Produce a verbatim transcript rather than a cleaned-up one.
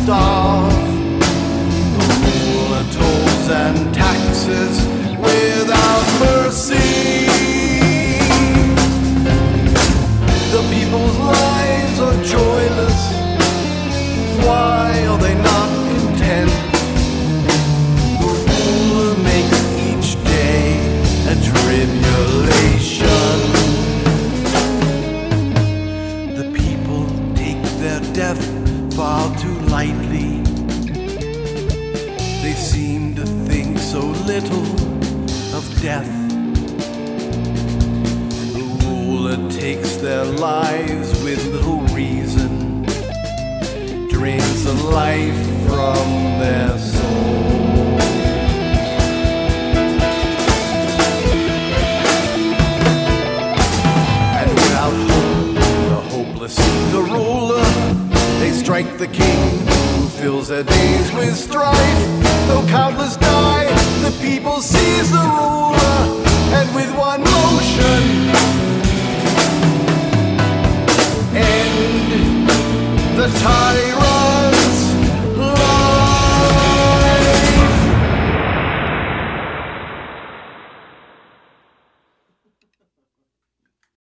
starve. The ruler tolls and taxes without mercy. The people's lives are joyless. Why are they not content? The ruler makes each day a tribulation. The people take their death far too lightly. They seem to think so little of death. The ruler takes their lives with little reason, drains the life from their souls. And without hope, the hopeless seek the ruler. They strike the king, who fills their days with strife. Though countless die